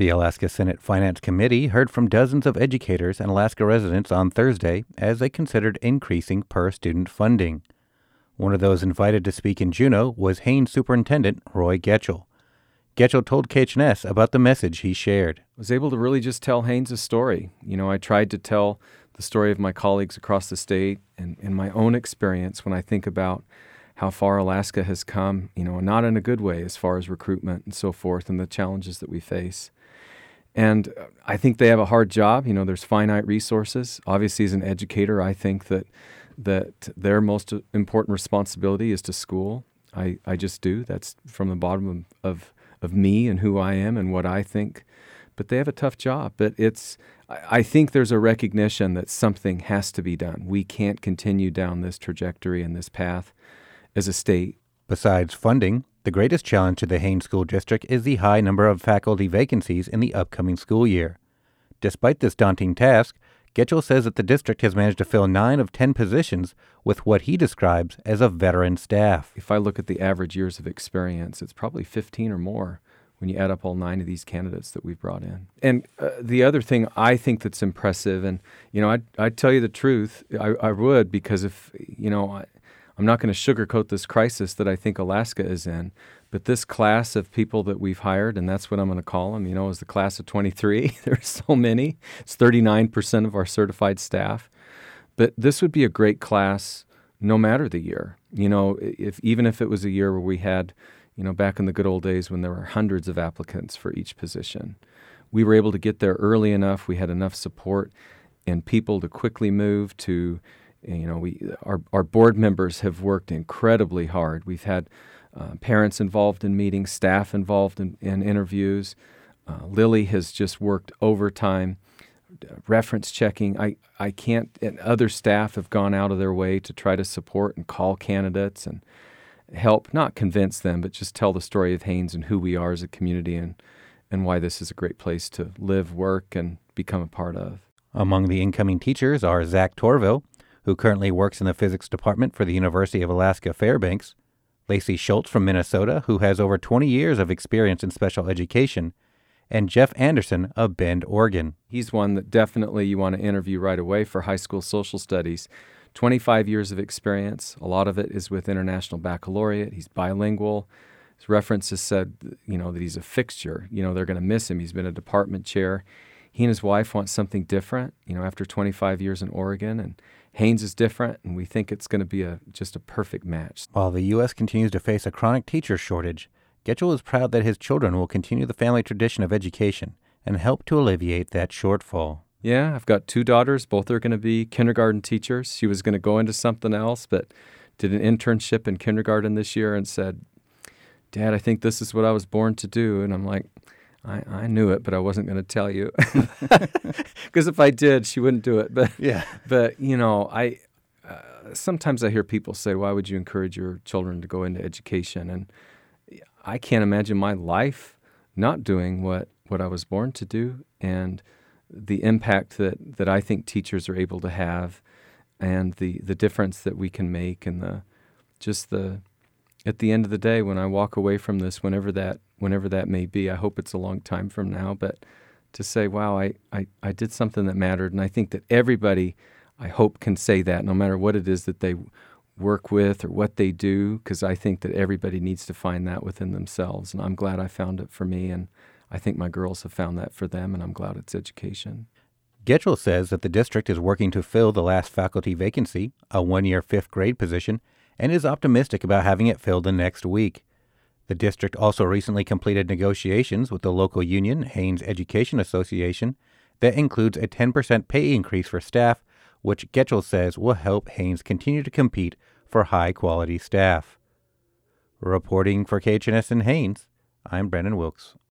The Alaska Senate Finance Committee heard from dozens of educators and Alaska residents on Thursday as they considered increasing per-student funding. One of those invited to speak in Juneau was Haines Superintendent Roy Getchell. Getchell told KHNS about the message he shared. I was able to really just tell Haines' story. I tried to tell the story of my colleagues across the state and my own experience when I think about how far Alaska has come, not in a good way as far as recruitment and so forth and the challenges that we face. And I think they have a hard job. There's finite resources. Obviously, as an educator, I think that their most important responsibility is to school. I just do. That's from the bottom of me and who I am and what I think. But they have a tough job. But I think there's a recognition that something has to be done. We can't continue down this trajectory and this path as a state. Besides funding, the greatest challenge to the Haines School District is the high number of faculty vacancies in the upcoming school year. Despite this daunting task, Getchell says that the district has managed to fill 9 of 10 positions with what he describes as a veteran staff. If I look at the average years of experience, it's probably 15 or more when you add up all 9 of these candidates that we've brought in. And the other thing I think that's impressive, and, I'd tell you the truth, I would, because if, I'm not going to sugarcoat this crisis that I think Alaska is in, but this class of people that we've hired, and that's what I'm going to call them, is the class of 23. There's so many. It's 39% of our certified staff. But this would be a great class no matter the year. Even if it was a year where we had, back in the good old days when there were hundreds of applicants for each position. We were able to get there early enough. We had enough support and people to quickly move to, our board members have worked incredibly hard. We've had parents involved in meetings, staff involved in interviews. Lily has just worked overtime, reference checking. I can't, and other staff have gone out of their way to try to support and call candidates and help, not convince them, but just tell the story of Haines and who we are as a community and why this is a great place to live, work, and become a part of. Among the incoming teachers are Zach Torville, who currently works in the physics department for the University of Alaska Fairbanks, Lacey Schultz from Minnesota, who has over 20 years of experience in special education, and Jeff Anderson of Bend, Oregon. He's one that definitely you want to interview right away for high school social studies. 25 years of experience. A lot of it is with International Baccalaureate. He's bilingual. His references said, that he's a fixture. They're going to miss him. He's been a department chair. He and his wife want something different, after 25 years in Oregon. And Haines is different, and we think it's going to be just a perfect match. While the U.S. continues to face a chronic teacher shortage, Getchell is proud that his children will continue the family tradition of education and help to alleviate that shortfall. Yeah, I've got 2 daughters. Both are going to be kindergarten teachers. She was going to go into something else, but did an internship in kindergarten this year and said, "Dad, I think this is what I was born to do." And I'm like, I knew it, but I wasn't going to tell you. Because if I did, she wouldn't do it. But yeah. But, sometimes I hear people say, why would you encourage your children to go into education? And I can't imagine my life not doing what I was born to do, and the impact that I think teachers are able to have, and the difference that we can make, and at the end of the day, when I walk away from this, whenever that may be, I hope it's a long time from now, but to say, wow, I did something that mattered. And I think that everybody, I hope, can say that no matter what it is that they work with or what they do, because I think that everybody needs to find that within themselves. And I'm glad I found it for me, and I think my girls have found that for them, and I'm glad it's education. Getchell says that the district is working to fill the last faculty vacancy, a 1-year 5th grade position, and is optimistic about having it filled the next week. The district also recently completed negotiations with the local union, Haines Education Association, that includes a 10% pay increase for staff, which Getchell says will help Haines continue to compete for high-quality staff. Reporting for KHNS in Haines, I'm Brennan Wilkes.